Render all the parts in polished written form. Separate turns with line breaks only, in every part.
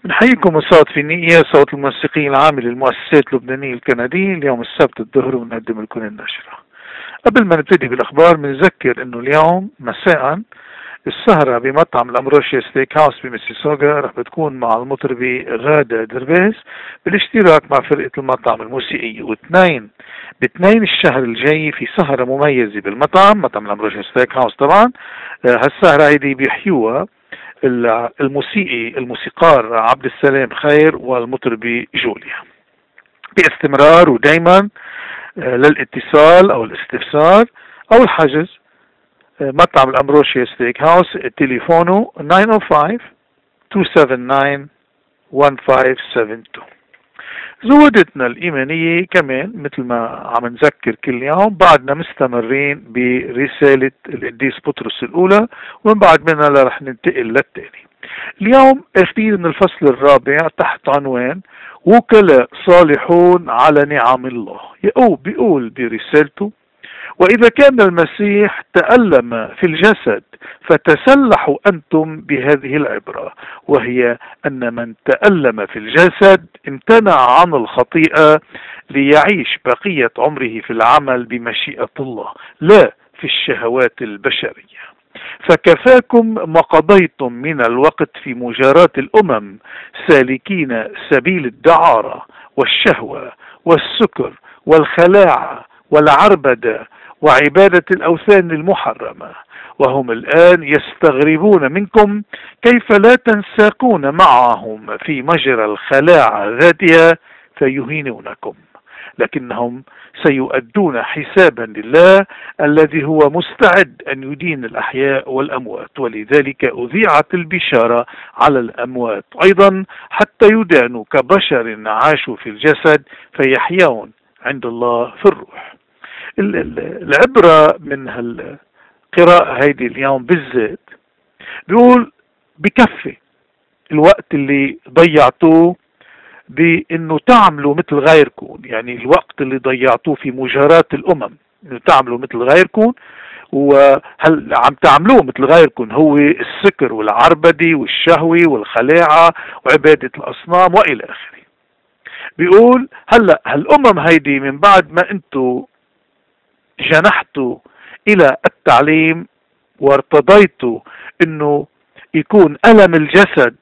بنحييكم الصوت في النية، صوت الموسيقي العام للمؤسسات اللبنانية الكندية. اليوم السبت الظهر ونقدم لكم النشرة. قبل ما نبتدي بالأخبار بنذكر إنه اليوم مساء السهرة بمطعم الأمروشيا ستيك هاوس بميسيسوغا رح بتكون مع المطربة غادة دربيس بالاشتراك مع فرقة المطعم الموسيقية. باثنين الشهر الجاي في سهرة مميزة بالمطعم مطعم الأمروشيا ستيك هاوس. طبعا هالسهرة هيدي بيحيوها الموسيقار عبد السلام خير والمطربة جوليا. باستمرار ودايما للاتصال او الاستفسار او الحجز مطعم الأمروشيا ستيك هاوس تليفونه 905-279-1572. زودتنا الإيمانية كمان مثل ما عم نذكر كل يوم بعدنا مستمرين برسالة القديس بطرس الأولى، ومن بعد منها رح ننتقل للتاني. اليوم اخذين من الفصل الرابع تحت عنوان وكلاء صالحون على نعم الله. بيقول برسالته: وإذا كان المسيح تألم في الجسد فتسلحوا أنتم بهذه العبرة، وهي أن من تألم في الجسد امتنع عن الخطيئة ليعيش بقية عمره في العمل بمشيئة الله لا في الشهوات البشرية. فكفاكم ما قضيتم من الوقت في مجاراة الأمم سالكين سبيل الدعارة والشهوة والسكر والخلاعة والعربدة وعبادة الأوثان المحرمة، وهم الآن يستغربون منكم كيف لا تنساقون معهم في مجرى الخلاعة ذاتها فيهينونكم، لكنهم سيؤدون حسابا لله الذي هو مستعد أن يدين الأحياء والأموات، ولذلك أذيعت البشارة على الأموات أيضا حتى يدانوا كبشر عاشوا في الجسد فيحيون عند الله في الروح. العبرة من هالقراءة هيدي اليوم بالذات بيقول بكفي الوقت اللي ضيعتوه بانه تعملوا مثل غيركم، يعني الوقت اللي ضيعتوه في مجاراة الامم انه تعملوا مثل غيركم، وهل عم تعملوه مثل غيركم هو السكر والعربدة والشهوة والخلاعة وعبادة الاصنام والى اخره. بيقول هلا هالامم هيدي من بعد ما انتو جنحتوا الى التعليم وارتضيتوا انه يكون ألم الجسد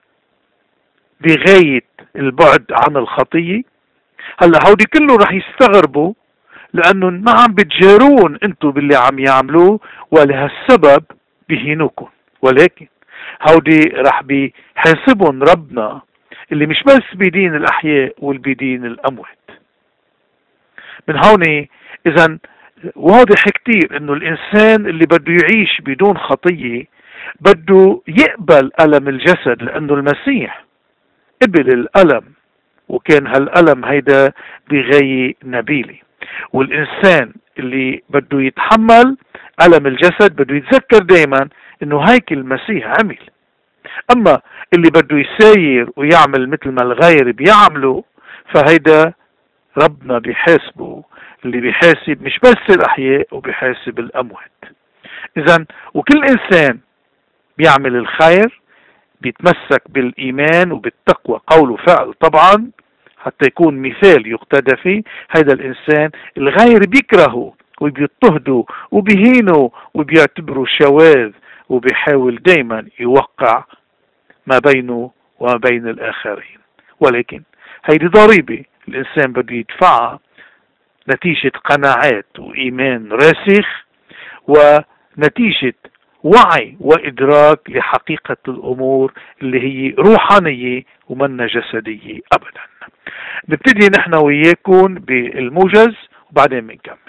بغاية البعد عن الخطية، هلا هودي كله رح يستغربوا لانه ما عم بتجارون انتو باللي عم يعملوه ولهالسبب بيهينوكم، ولكن هودي رح بيحاسبهم ربنا اللي مش بس بيدين الاحياء والبيدين الاموات. من هون اذا واضح كتير انه الانسان اللي بده يعيش بدون خطية بده يقبل ألم الجسد، لانه المسيح قبل الألم وكان هالألم هيدا بغاية نبيلة. والإنسان اللي بده يتحمل ألم الجسد بده يتذكر دايما إنه هيك المسيح عمل. أما اللي بده يساير ويعمل مثل ما الغير بيعملوا فهيدا ربنا بيحاسبه، اللي بيحاسب مش بس الأحياء وبيحاسب الأموات. إذن وكل إنسان بيعمل الخير بيتمسك بالإيمان وبالتقوى قول وفعل طبعا حتى يكون مثال يقتدى فيه. هذا الإنسان الغير بيكرهه وبيضطهده وبيهينه وبيعتبره شواذ وبيحاول دايما يوقع ما بينه وما بين الآخرين، ولكن هيدي ضريبة الإنسان بده يدفعها نتيجة قناعات وإيمان راسخ ونتيجة وعي وإدراك لحقيقة الأمور اللي هي روحانية ومنا جسدية أبدا. نبتدي نحن وياكم بالموجز وبعدين بنكمل.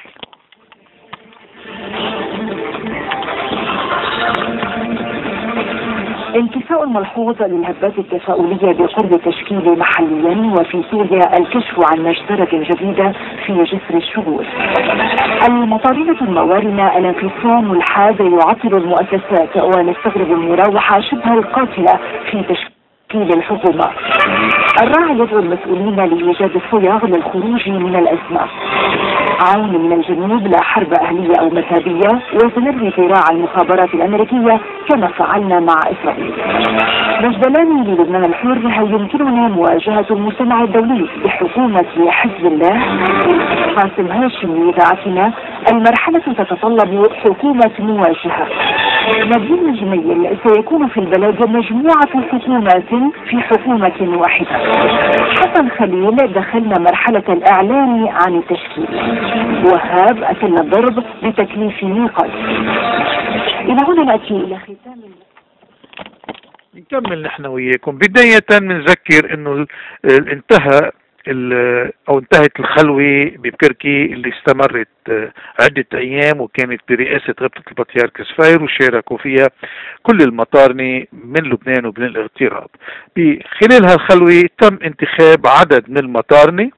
انكفاء ملحوظ للهبات التفاؤلية بقرب تشكيل محليا، وفي سوريا الكشف عن مجزرة جديدة في جسر الشغول. المطارية الموارنة الانقسام الحاد يعطل المؤسسات، ونستغرب المراوحة شبه القاتلة في تشكيل الحكومة. الراعي يدعو المسؤولين لإيجاد الصيغ للخروج من الأزمة. عون من الجنوب لا حرب أهلية أو مذهبية، وسنلغي ذراع المخابرات الأمريكية كما فعلنا مع إسرائيل. مجدلان للبنان الحر: هل يمكننا مواجهة المجتمع الدولي بحكومة حزب الله؟ قاسم هاشم لإذاعتنا: المرحلة تتطلب حكومة مواجهة. نبيل الجميل: سيكون في البلد مجموعة حكومات في حكومة واحدة. حسن خليل: دخلنا مرحلة الإعلان عن التشكيل. وهاب: أكلنا الضرب بتكليف ميقات. إلى هنا نأتي إلى ختام.
نكمل نحن وياكم. بداية بنذكر انه انتهت الخلوة ببكركي اللي استمرت عدة ايام، وكانت برئاسة غبطة البطريرك سفير، وشاركوا فيها كل المطارنة من لبنان ومن الاغتراب. بخلال هالخلوة تم انتخاب عدد من المطارنة،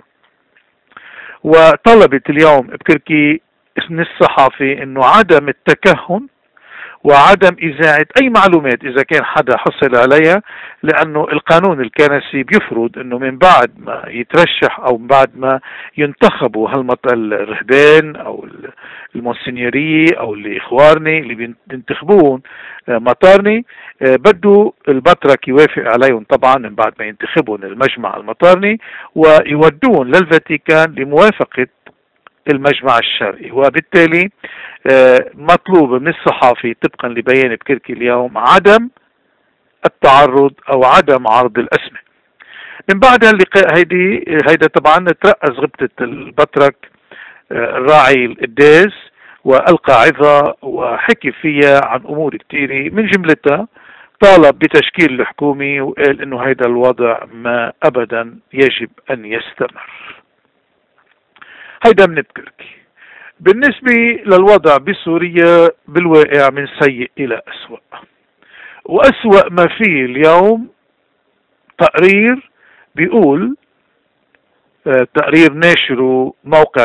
وطلبت اليوم بكركي من الصحافة انه عدم التكهن وعدم إذاعة أي معلومات إذا كان حدا حصل عليها، لأنه القانون الكنسي بيفرض أنه من بعد ما يترشح أو من بعد ما ينتخبوا الرهبان أو المونسينيورية أو الإخوارني اللي بينتخبون مطارني، بده البطرك يوافق عليهم طبعا من بعد ما ينتخبون المجمع المطارني، ويودون للفاتيكان لموافقة المجمع الشرعي. وبالتالي مطلوب من الصحافي طبقا لبيان بكركي اليوم عدم التعرض او عدم عرض الاسماء. من بعد اللقاء هيدا طبعا ترأس غبطة البطرك الراعي القداس والقى عظة وحكي فيها عن امور كثيرة، من جملتها طالب بتشكيل الحكومة وقال انه هيدا الوضع ما ابدا يجب ان يستمر. هيدا من بكركي. بالنسبة للوضع بسوريا بالواقع من سيء إلى أسوأ، وأسوأ ما فيه اليوم تقرير بيقول، تقرير ناشره موقع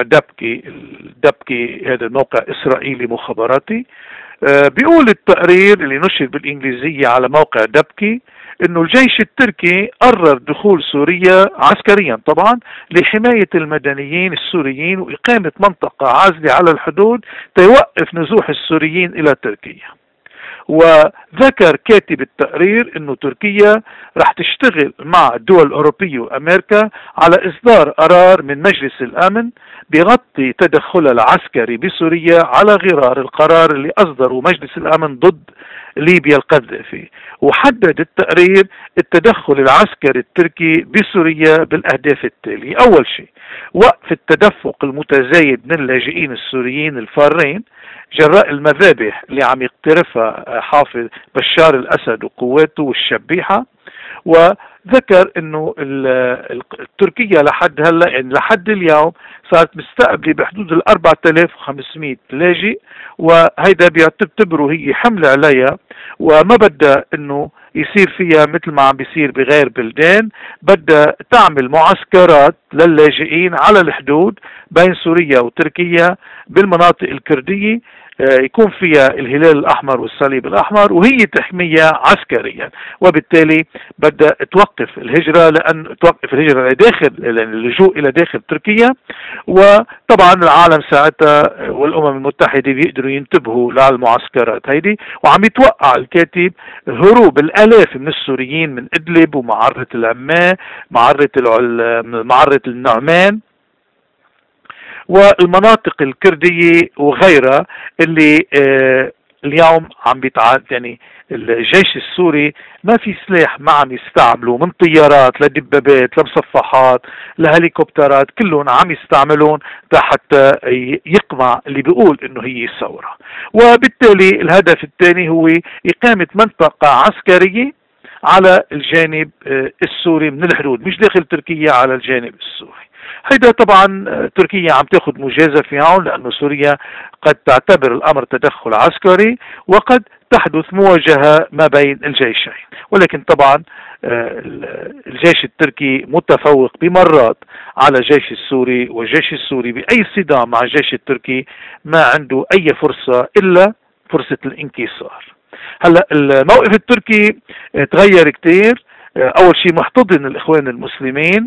دبكي هذا الموقع إسرائيلي مخابراتي، بيقول التقرير اللي نشر بالإنجليزية على موقع دبكي انه الجيش التركي قرر دخول سوريا عسكريا طبعا لحماية المدنيين السوريين واقامة منطقة عازلة على الحدود تيوقف نزوح السوريين الى تركيا. وذكر كاتب التقرير انه تركيا رح تشتغل مع الدول الاوروبية وامريكا على اصدار قرار من مجلس الامن بيغطي تدخلها العسكري بسوريا على غرار القرار اللي اصدره مجلس الامن ضد ليبيا القذافي. وحدد التقرير التدخل العسكري التركي بسوريا بالاهداف التالية: اول شيء وقف التدفق المتزايد من اللاجئين السوريين الفارين جراء المذابح اللي عم يقترفها حافظ بشار الاسد وقواته والشبيحة. وذكر انه تركيا لحد هلا يعني لحد اليوم صارت مستقبلة بحدود 4500 لاجئ، وهيدا بيعتبره هي حمل عليها وما بدها انه يصير فيها مثل ما عم بيصير بغير بلدان. بدها تعمل معسكرات للاجئين على الحدود بين سوريا وتركيا بالمناطق الكردية يكون فيها الهلال الأحمر والصليب الأحمر، وهي تحميها عسكريا. وبالتالي بدها توقف الهجرة، لأن توقف الهجرة لداخل اللجوء إلى داخل تركيا. وطبعا العالم ساعتها والأمم المتحدة بيقدروا ينتبهوا للمعسكرات هيدي. وعم يتوقع الكاتب هروب الآلاف من السوريين من إدلب ومعرة العماه معرة النعمان والمناطق الكردية وغيرها اللي اليوم عم بيتعاد. يعني الجيش السوري ما في سلاح ما عم يستعملوا، من طيارات لدبابات لمصفحات لهليكوبترات، كلهم عم يستعملون حتى يقمع اللي بيقول انه هي ثورة. وبالتالي الهدف الثاني هو إقامة منطقة عسكرية على الجانب السوري من الحدود، مش داخل تركيا، على الجانب السوري. هيدا طبعا تركيا عم تاخذ مجازفة في هون، لأنه سوريا قد تعتبر الأمر تدخل عسكري وقد تحدث مواجهة ما بين الجيشين. ولكن طبعا الجيش التركي متفوق بمرات على الجيش السوري، والجيش السوري بأي صدام مع الجيش التركي ما عنده أي فرصة إلا فرصة الانكسار. هلا الموقف التركي تغير كتير. أول شيء محتضن الإخوان المسلمين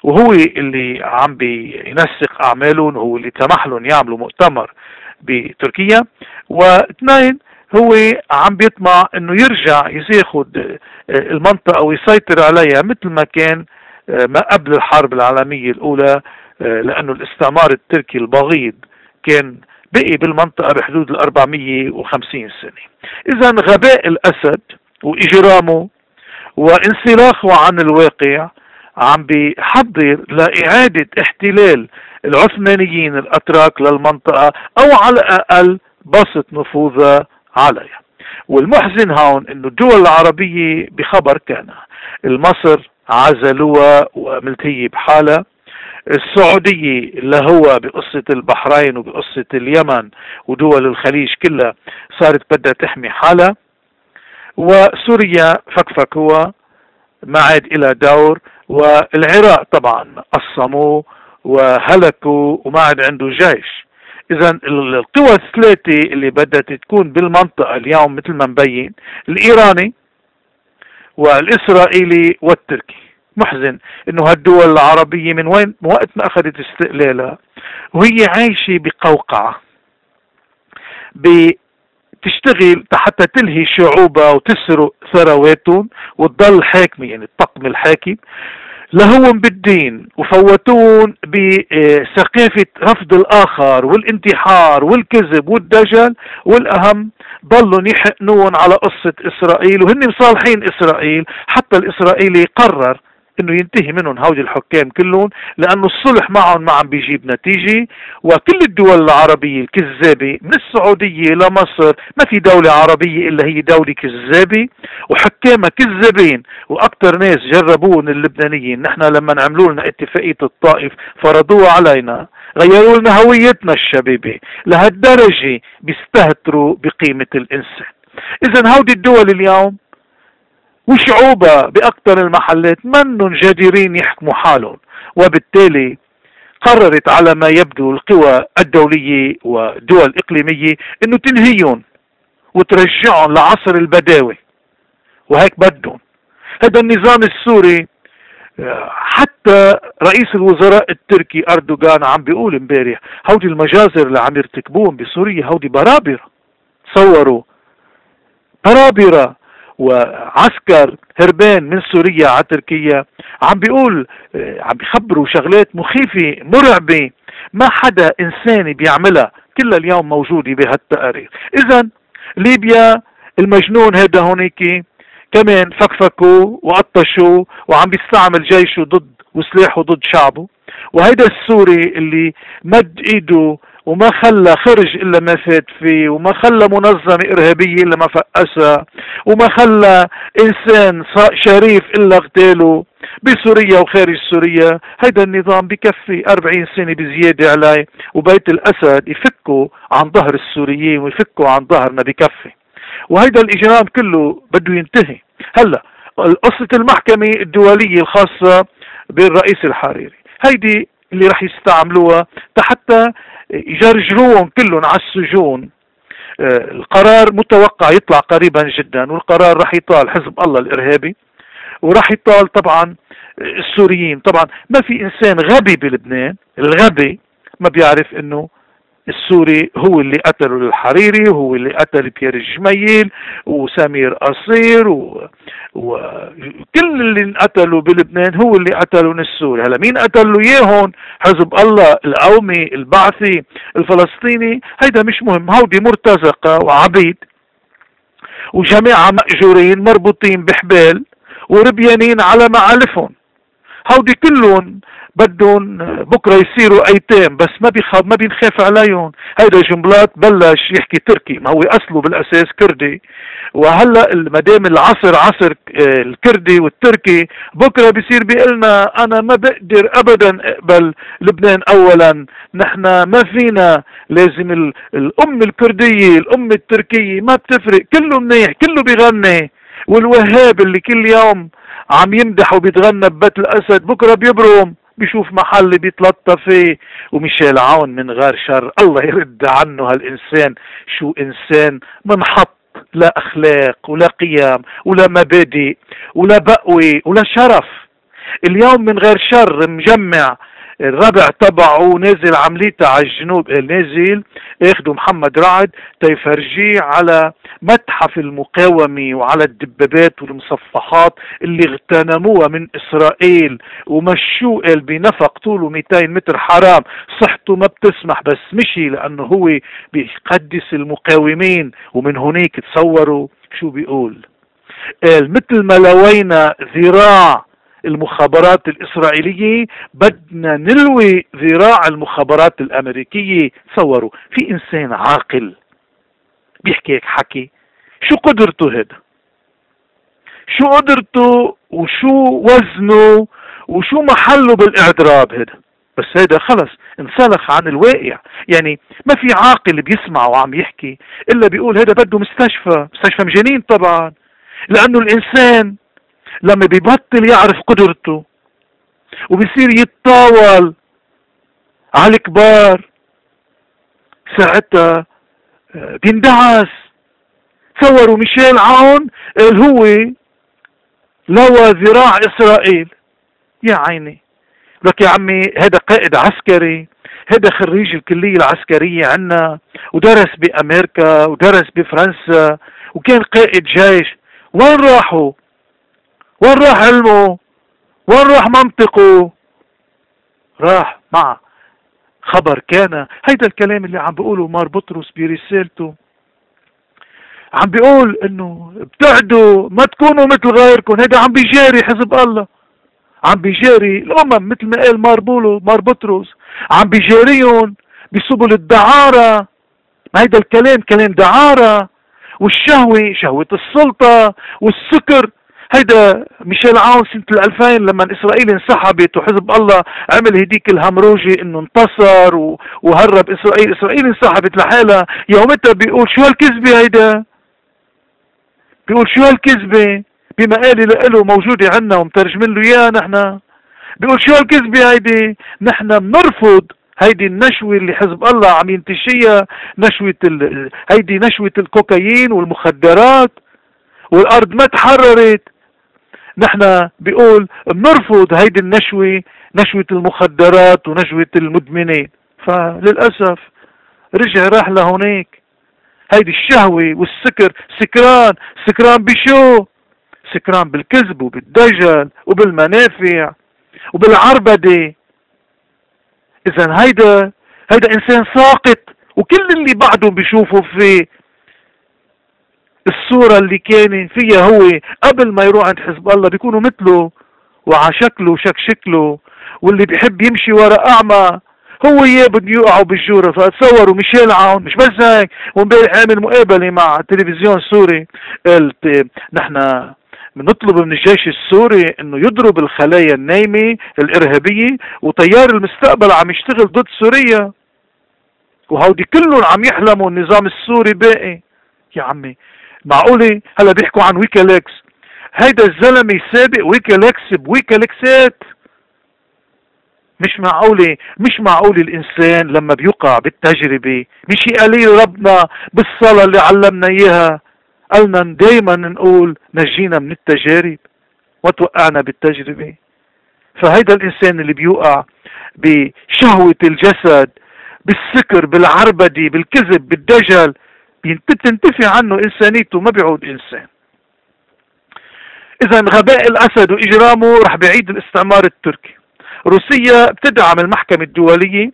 وهو اللي عم بينسق أعمالهم، هو اللي سمح لهم يعملوا مؤتمر بتركيا. واثنين، هو عم بيطمع انه يرجع ياخد المنطقة ويسيطر عليها مثل ما كان ما قبل الحرب العالمية الأولى، لأنه الاستعمار التركي البغيض كان بقي بالمنطقة بحدود 450 سنة. إذا غباء الأسد وإجرامه وانسلاخه عن الواقع عم بيحضر لإعادة احتلال العثمانيين الأتراك للمنطقة، أو على الأقل بسط نفوذها عليها. والمحزن هون انه الدول العربية بخبر كان مصر عزلوها وملتهية بحالها، السعودية اللي هو بقصة البحرين وبقصة اليمن ودول الخليج كلها صارت بدها تحمي حالها، وسوريا فكفكوها ما عاد إلى دور، والعراق طبعا قصموه وهلكوا وما عاد عنده جيش. إذا القوى الثلاثة اللي بدها تكون بالمنطقة اليوم مثل ما مبين، الإيراني والإسرائيلي والتركي. محزن إنه هالدول العربية من وقت ما أخذت استقلالها وهي عايشة بقوقعة، بتشتغل حتى تلهي شعوبها وتسرق ثرواتهم وتضل حاكمة، يعني الطقم الحاكم لهون بالدين، وفوتون بثقافة رفض الآخر والانتحار والكذب والدجل، والأهم ضلوا يحقنون على قصة إسرائيل، وهن مصالحين إسرائيل. حتى الإسرائيلي قرر انه ينتهي منهم هودي الحكام كلهم، لانه الصلح معهم ما عم بيجيب نتيجة. وكل الدول العربية الكذابة من السعودية لمصر، ما في دولة عربية الا هي دولة كذابة وحكامها كذابين. واكثر ناس جربوهم اللبنانيين. نحن لما عملوا لنا اتفاقية الطائف فرضوها علينا، غيروا لنا هويتنا الشبابة، لهالدرجة بيستهتروا بقيمة الانسان. اذا هودي الدول اليوم وشعوبها بأكثر المحلات منهم جديرين يحكموا حالهم، وبالتالي قررت على ما يبدو القوى الدولية والدول الإقليمية انه تنهيهم وترجعهم لعصر البداوة، وهيك بدهم. هذا النظام السوري، حتى رئيس الوزراء التركي أردوغان عم بيقول امبارح هودي المجازر اللي عم يرتكبوهم بسوريا هودي برابرة. تصوروا برابرة وعسكر هربان من سوريا على تركيا، عم بيقول عم بيخبروا شغلات مخيفة مرعبة ما حدا إنساني بيعملها، كلها اليوم موجودة بهالتقارير. إذا ليبيا المجنون هذا هونيك كمان فكفكوا وقطشوا وعم بيستعمل جيشه ضد وسلاحه ضد شعبه. وهيدا السوري اللي مد ايده وما خلى خرج الا ما فات فيه، وما خلى منظمة ارهابية الا ما فقسها، وما خلى انسان شريف الا اغتاله بسوريا وخارج سوريا. هيدا النظام بكفي 40 سنة بزيادة عليه، وبيت الاسد يفكوا عن ظهر السوريين ويفكوا عن ظهرنا بكفي. وهيدا الاجرام كله بده ينتهي. هلا قصة المحكمة الدولية الخاصة بالرئيس الحريري، هيدي اللي رح يستعملوها حتى يجرجروهم كلهم على السجون. القرار متوقع يطلع قريبا جدا، والقرار رح يطال حزب الله الارهابي، ورح يطال طبعا السوريين. طبعا ما في انسان غبي بلبنان، الغبي ما بيعرف انه السوري هو اللي قتله الحريري، وهو اللي قتل بيير الجميل وسمير قصير وكل اللي انقتلوا بلبنان هو اللي قتلهم السوري. هلا مين قتلوا اياهم؟ حزب الله القومي البعثي الفلسطيني؟ هيدا مش مهم. هودي مرتزقة وعبيد وجماعة مأجورين مربوطين بحبال وربيانين على معالفهم. هودي كلهم بدهم بكره يصيروا ايتام، بس ما بينخاف عليهم. هيدا جنبلاط بلش يحكي تركي، ما هو اصله بالاساس كردي، وهلا مادام العصر عصر الكردي والتركي، بكره بيصير بيقلنا انا ما بقدر ابدا اقبل لبنان. اولا نحن ما فينا، لازم الام الكرديه الام التركيه ما بتفرق، كله منيح كله بيغني. والوهاب اللي كل يوم عم يمدح وبيتغنى ببيت الاسد، بكره بيبرم بيشوف محل بيتلطف فيه. وميشيل عون من غير شر، الله يرد عنه هالإنسان. شو إنسان منحط، لا أخلاق ولا قيم ولا مبادئ ولا بقوي ولا شرف. اليوم من غير شر مجمع الربع تبعه نازل عمليته على الجنوب، نازل اخدوا محمد رعد تيفرجيه على متحف المقاومة وعلى الدبابات والمصفحات اللي اغتنموها من اسرائيل ومشوه بنفق طوله 200 متر حرام، صحته ما بتسمح بس مشي لانه هو بيقدس المقاومين. ومن هناك تصوروا شو بيقول، قال مثل ما لوينا ذراع المخابرات الإسرائيلية بدنا نلوي ذراع المخابرات الأمريكية. تصوروا في إنسان عاقل بيحكي هيك حكي، شو قدرته هذا؟ شو قدرته وشو وزنه وشو محله بالإعدراب هذا؟ بس هذا خلص انسلخ عن الواقع. يعني ما في عاقل بيسمع وعم يحكي إلا بيقول هذا بده مستشفى مجانين طبعا. لأنه الإنسان لما بيبطل يعرف قدرته وبيصير يتطاول على الكبار ساعتها بيندعس. تصوروا ميشيل عون هو لوى ذراع إسرائيل. يا عيني لك يا عمي، هذا قائد عسكري، هذا خريج الكلية العسكرية عنا ودرس بأمريكا ودرس بفرنسا وكان قائد جيش. وين راحوا؟ وين راح علمه؟ وين راح منطقه؟ راح مع خبر كان. هيدا الكلام اللي عم بيقوله مار بطرس برسالته، عم بيقول انه ابتعدوا ما تكونوا مثل غيركم. هيدا عم بيجاري حزب الله، عم بيجاري الامم مثل ما قال مار بطرس، عم بيجاريهم بسبل الدعارة. هيدا الكلام كلام دعارة، والشهوة شهوة السلطة والسكر. هيدا ميشيل عون سنة 2000 لما إسرائيل انسحبت وحزب الله عمل هديك الهمروجي انه انتصر وهرب إسرائيل انسحبت لحالها. يومتها بيقول شو هالكذبة هيدا؟ بيقول شو هالكذبة؟ بمقالي له موجودة عنا ومترجمين له اياها نحن. بيقول شو هالكذبة هيدي؟ نحن بنرفض هيدي النشوة اللي حزب الله عم ينتشيها، هيدي نشوة الكوكايين والمخدرات، والأرض ما تحررت. نحن بيقول بنرفض هيدي النشوة، نشوة المخدرات ونشوة المدمنين. فللأسف رجع راح لهونيك. هيدي الشهوة والسكر، سكران بشو؟ سكران بالكذب وبالدجل وبالمنافع وبالعربدة. إذن هيدا إنسان ساقط، وكل اللي بعده بيشوفوا في الصورة اللي كان فيها هو قبل ما يروح عند حزب الله بيكونوا مثله وعلى شكله شكله، واللي بيحب يمشي ورا أعمى هو اياه بده يوقعوا بالجورة. فتصوروا ميشيل عون مش بس هيك، وامبارح عامل مقابلة مع التلفزيون السوري، قلت نحن بنطلب من الجيش السوري انه يضرب الخلايا النايمة الارهابية، وطيار المستقبل عم يشتغل ضد سوريا، وهودي كلهم عم يحلموا النظام السوري باقي. يا عمي معقولة هلا بيحكوا عن ويكيليكس؟ هيدا الزلمة سابق ويكيليكس بويكيليكسات. مش معقولة الإنسان لما بيوقع بالتجربة مش قليل ربنا بالصلاة اللي علمنا إياها قالنا دايما نقول نجينا من التجارب وتوقعنا بالتجربة. فهيدا الإنسان اللي بيوقع بشهوة الجسد، بالسكر، بالعربدة، بالكذب، بالدجل، تنتفي عنه إنسانيته، ما بيعود إنسان. إذا غباء الأسد وإجرامه رح بعيد الاستعمار التركي. روسيا بتدعم المحكمة الدولية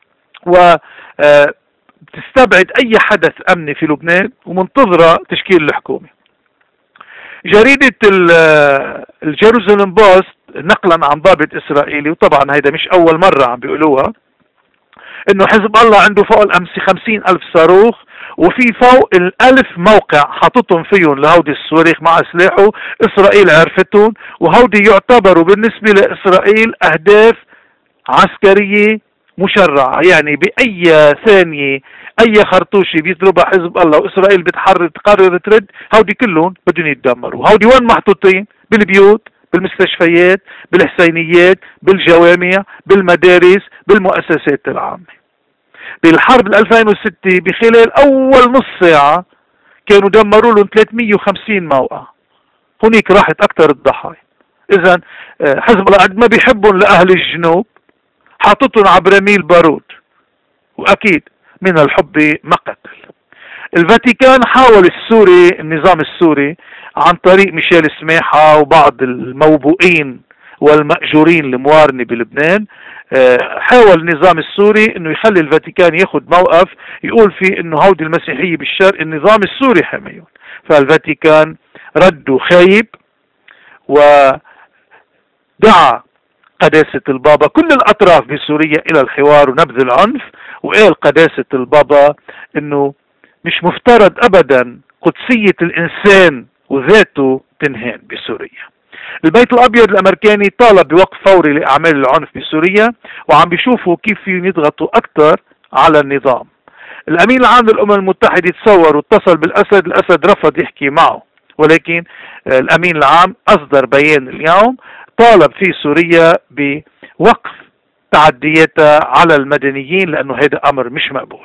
وبتستبعد أي حدث أمني في لبنان ومنتظرة تشكيل الحكومة. جريدة الجيروزالم بوست نقلا عن ضابط إسرائيلي، وطبعا هيدا مش أول مرة عم بيقولوها، إنه حزب الله عنده فوق 50,000 صاروخ، وفي فوق 1000 موقع حاططهم فيهم لهودي الصواريخ مع سلاحه. إسرائيل عرفتهم، وهودي يعتبروا بالنسبة لإسرائيل أهداف عسكرية مشرعة. يعني بأي ثانية أي خرطوشة بيضربها حزب الله وإسرائيل تقرر ترد، هودي كلهم بدهم يتدمروا. هودي وين محطوطين؟ بالبيوت، بالمستشفيات، بالحسينيات، بالجوامع، بالمدارس، بالمؤسسات العامة. بالحرب 2006 بخلال أول نص ساعة كانوا دمروا لهم 350 موقع. هناك راحت أكثر الضحايا. إذا حزب الله قد ما بيحبهم لأهل الجنوب حاططهم على براميل بارود، وأكيد من الحب ما قتل. الفاتيكان حاول النظام السوري عن طريق ميشيل سماحة وبعض الموبوئين والمأجورين الموارنة بلبنان، حاول النظام السوري انه يخلي الفاتيكان ياخد موقف يقول فيه انه هودي المسيحية بالشرق النظام السوري حميهم. فالفاتيكان ردوا خايب ودعا قداسة البابا كل الأطراف بسوريا إلى الحوار ونبذ العنف، وقال قداسة البابا إنه مش مفترض أبدا قدسية الإنسان وذاته تنهان بسوريا. البيت الأبيض الأمريكاني طالب بوقف فوري لأعمال العنف بسوريا، وعم بيشوفوا كيف فيهم يضغطوا أكثر على النظام. الأمين العام للأمم المتحدة تصور واتصل بالأسد، الأسد رفض يحكي معه، ولكن الأمين العام أصدر بيان اليوم طالب في سوريا بوقف تعدياتها على المدنيين لأنه هذا أمر مش مقبول.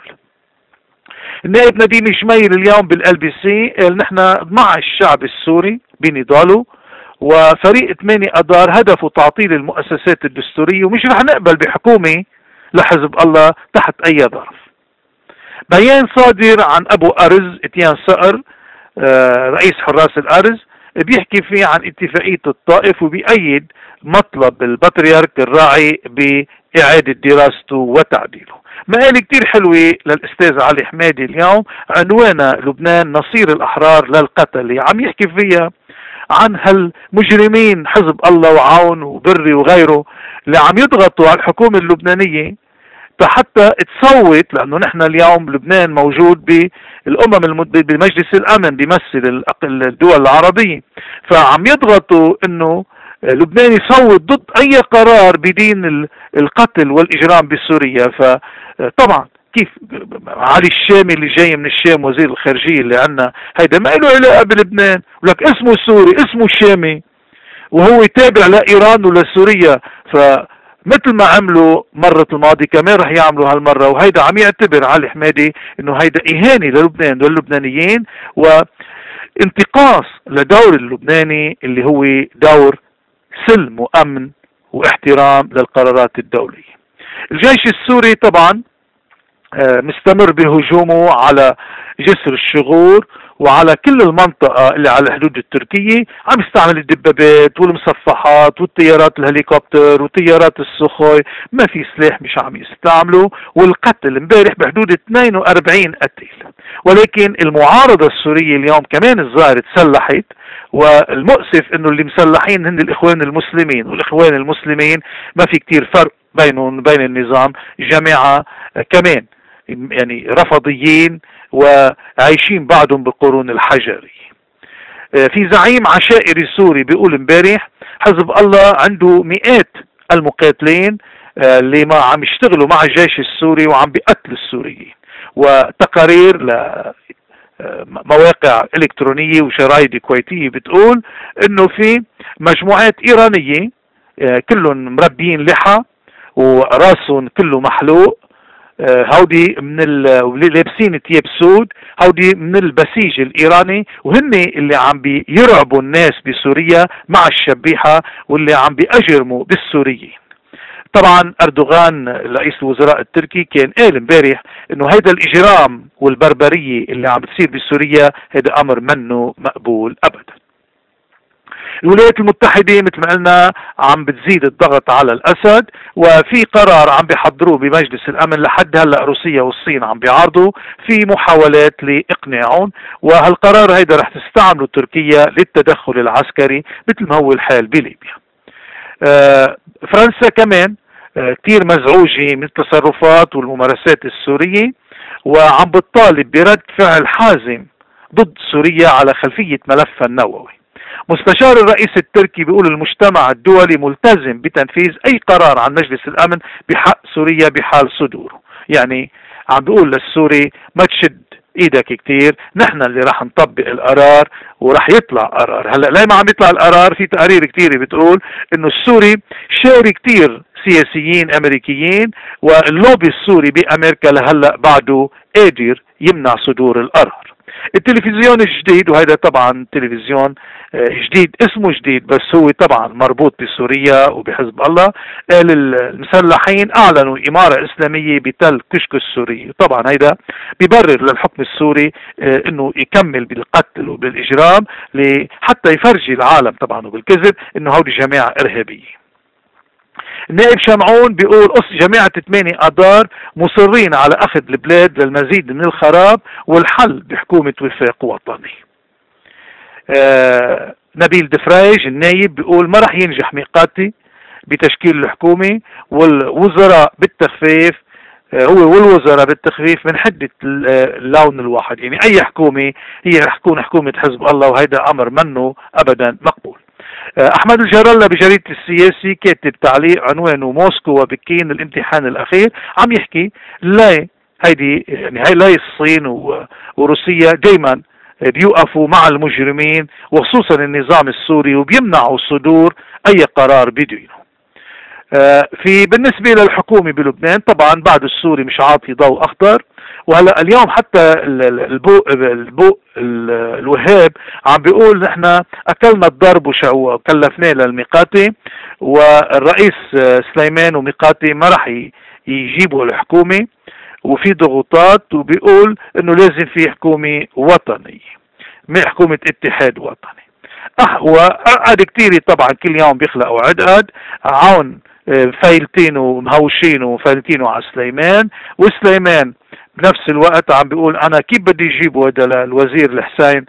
النائب نديم شمير اليوم بالLBC قال نحن مع الشعب السوري بنضاله، وفريق 8 أذار هدفه تعطيل المؤسسات الدستورية، ومش رح نقبل بحكومة لحزب الله تحت أي ظرف. بيان صادر عن أبو أرز اتيان صقر رئيس حراس الأرز بيحكي فيه عن اتفاقية الطائف، وبيأيد مطلب البطريرك الراعي بإعادة دراسته وتعديله. مقالة كتير حلوة للأستاذ علي حمادي اليوم عنوانها لبنان نصير الأحرار للقتل، عم يحكي فيها عن هالمجرمين حزب الله وعون وبري وغيره اللي عم يضغطوا على الحكومة اللبنانية حتى تصوت، لأنه نحن اليوم لبنان موجود بمجلس الأمن بيمثل الدول العربية، فعم يضغطوا إنه لبنان يصوت ضد أي قرار بدين القتل والإجرام بسوريا. فطبعا كيف علي الشامي اللي جاي من الشام وزير الخارجية اللي عنا هيدا ما له علاقة بلبنان، ولك اسمه سوري اسمه الشامي وهو يتابع لإيران ولسوريا، فمثل ما عملوا مرة الماضي كمان رح يعملوا هالمرة. وهيدا عم يعتبر علي حمادي انه هيدا إهانة للبنان واللبنانيين وانتقاص لدور اللبناني اللي هو دور سلم وأمن واحترام للقرارات الدولية. الجيش السوري طبعا مستمر بهجومه على جسر الشغور وعلى كل المنطقة اللي على الحدود التركية، عم يستعمل الدبابات والمصفحات والطيارات الهليكوبتر وطيارات السخوي، ما في سلاح مش عم يستعمله، والقتل امبارح بحدود 42 قتيل. ولكن المعارضة السورية اليوم كمان الظاهر تسلحت، والمؤسف انه اللي مسلحين هن الاخوان المسلمين، والاخوان المسلمين ما في كتير فرق بينهم وبين النظام، جماعة كمان يعني رفضيين وعايشين بعضهم بالقرون الحجرية. في زعيم عشائري سوري بيقول امبارح حزب الله عنده مئات المقاتلين اللي ما عم يشتغلوا مع الجيش السوري وعم بيقتلوا السوريين، وتقارير مواقع إلكترونية وشرايط كويتية بتقول انه في مجموعات إيرانية كلهم مربيين لحى وراسهم كله محلوق، هودي من لابسين ثياب سود، هودي من البسيج الإيراني، وهن اللي عم بيرعبوا الناس بسوريا مع الشبيحة واللي عم بيأجرموا بالسوريين. طبعا أردوغان رئيس الوزراء التركي كان قال امبارح انه هيدا الإجرام والبربرية اللي عم بتصير بسوريا هيدا أمر منه مقبول أبدا. الولايات المتحدة مثل ما قلنا عم بتزيد الضغط على الأسد، وفي قرار عم بيحضروه بمجلس الأمن لحد هلأ روسيا والصين عم بيعارضوا في محاولات لإقناعهم، وهالقرار هيدا رح تستعمله تركيا للتدخل العسكري مثل ما هو الحال بليبيا. فرنسا كمان كتير مزعوجة من التصرفات والممارسات السورية، وعم بتطالب برد فعل حازم ضد سوريا على خلفية ملفها النووي. مستشار الرئيس التركي بيقول المجتمع الدولي ملتزم بتنفيذ أي قرار عن مجلس الأمن بحق سوريا بحال صدوره. يعني عم بيقول للسوري ما تشد ايدك كتير، نحن اللي راح نطبق القرار وراح يطلع قرار. هلا ليه ما عم يطلع القرار؟ في تقارير كتير بتقول انه السوري شاري كتير سياسيين امريكيين، واللوبي السوري بامريكا لهلا بعده قادر يمنع صدور القرار. التلفزيون الجديد، وهذا طبعا تلفزيون جديد، اسمه جديد بس هو طبعا مربوط بسوريا وبحزب الله، قال المسلحين اعلنوا امارة اسلامية بتل كشك السوري. طبعا هيدا بيبرر للحكم السوري انه يكمل بالقتل وبالاجرام حتى يفرجي العالم طبعا وبالكذب انه هودي جماعة ارهابية. النائب شمعون بيقول جماعة 8 آذار مصرين على أخذ البلاد للمزيد من الخراب والحل بحكومة وفاق وطني. نبيل دفرايج النايب بيقول ما رح ينجح ميقاتي بتشكيل الحكومة والوزراء بالتخفيف، هو والوزراء بالتخفيف من حدة اللون الواحد، يعني أي حكومة هي رح تكون حكومة حزب الله، وهيدا أمر منه أبدا مقبول. احمد الجرالة بجريدة السياسي كاتب تعليق عنوانه موسكو وبكين الامتحان الاخير، عم يحكي لا هيدي يعني هاي لا الصين وروسيا دايما بيوقفوا مع المجرمين وخصوصا النظام السوري وبيمنعوا صدور اي قرار بدونه. في بالنسبة للحكومة بلبنان طبعا بعد السوري مش عاطي ضوء اخضر، وهلا اليوم حتى البوق الوهاب عم بيقول نحن اكلنا الضرب وكلفناه للميقاتي، والرئيس سليمان وميقاتي ما راح يجيبوا الحكومة وفي ضغوطات، وبيقول انه لازم في حكومة وطنية، حكومة اتحاد وطني. وعقد كتير طبعا كل يوم بيخلقوا عقد عون فايلتين ومهوشين وفايلتين على سليمان، وسليمان بنفس الوقت عم بيقول انا كيف بدي اجيبه هذا للوزير الحسين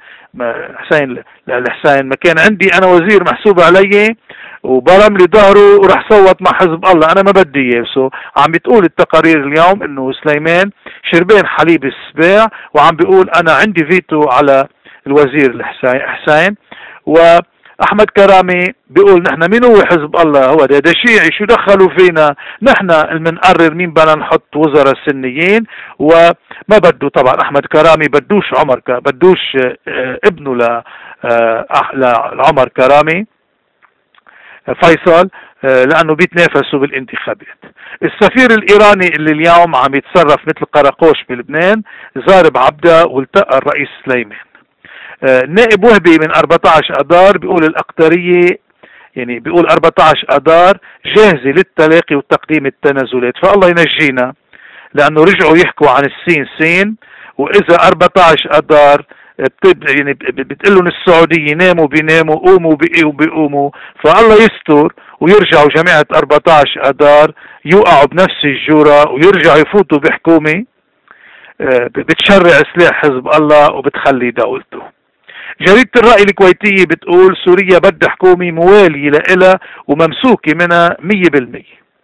ما كان عندي انا وزير محسوب علي وبرم لي ظهره ورح صوت مع حزب الله، انا ما بدي اياه. عم بتقول التقارير اليوم انه سليمان شربان حليب السباع، وعم بيقول انا عندي فيتو على الوزير الحسين. واحمد كرامي بيقول نحن مين هو حزب الله؟ هو ده شيعي، شو دخلوا فينا؟ نحن اللي بنقرر مين بدنا نحط وزراء سنيين. وما بده طبعا احمد كرامي بدوش بدوش ابنه لعمر كرامي فيصل لانه بيتنافسوا بالانتخابات. السفير الايراني اللي اليوم عم يتصرف مثل قراقوش بلبنان زار بعبده والتقى الرئيس سليمان. نائب وهبي من 14 آذار بيقول الأقطرية، يعني بيقول 14 آذار جاهزة للتلاقي وتقديم التنازلات، فالله ينجينا لأنه رجعوا يحكوا عن السين سين، وإذا 14 آذار يعني بتقلن السعودية ناموا بيناموا قوموا بيقوموا، فالله يستر ويرجعوا جماعة 14 آذار يوقعوا بنفس الجورة ويرجعوا يفوتوا بحكومة بتشرع سلاح حزب الله وبتخلي دولته. جريدة الرأي الكويتية بتقول سوريا بدها حكومة موالية لإلها وممسوكة منها 100%.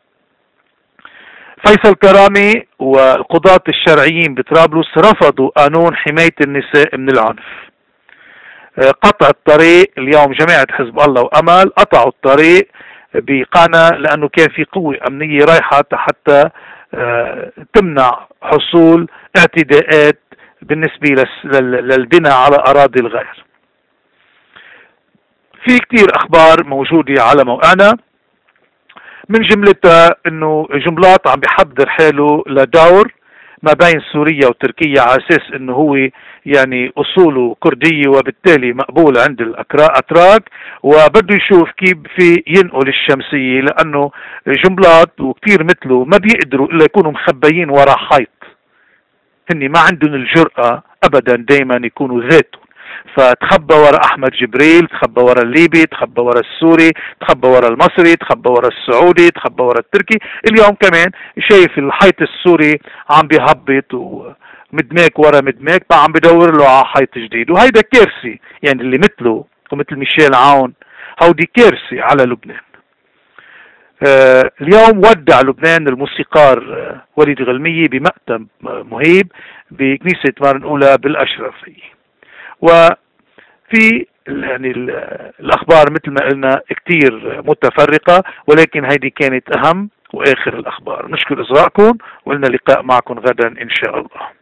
فيصل كرامي والقضاة الشرعيين بطرابلس رفضوا قانون حماية النساء من العنف. قطع الطريق اليوم جماعة حزب الله وأمل قطعوا الطريق بقانا لأنه كان في قوة أمنية رايحة حتى تمنع حصول اعتداءات بالنسبة للبناء على أراضي الغير. في كتير أخبار موجودة على موقعنا، من جملتها انه جنبلاط عم بيحضر حاله لدور ما بين سوريا وتركيا على اساس انه هو يعني اصوله كردية وبالتالي مقبول عند الاتراك، وبده يشوف كيف في ينقل الشمسية، لانه جنبلاط وكتير مثله ما بيقدروا الا يكونوا مخبيين وراء حيط، هني ما عندهم الجرأة ابدا دايما يكونوا ذاتهم، فتخبى ورا احمد جبريل، تخبى ورا الليبي، تخبى ورا السوري، تخبى ورا المصري، تخبى ورا السعودي، تخبى ورا التركي. اليوم كمان شايف الحيط السوري عم بيهبط ومدماك ورا مدماك، عم بدور له على حيط جديد، وهيدا كارثة يعني اللي مثله ومثل ميشيل عون، هودي كارثة على لبنان. اليوم ودع لبنان الموسيقار وليد غلمية بمأتم مهيب بكنيسة مارن أولى بالأشرفية. وفي يعني الأخبار مثل ما قلنا كتير متفرقة، ولكن هيدي كانت أهم وآخر الأخبار. نشكر إصغائكم، ولنا لقاء معكم غدا إن شاء الله.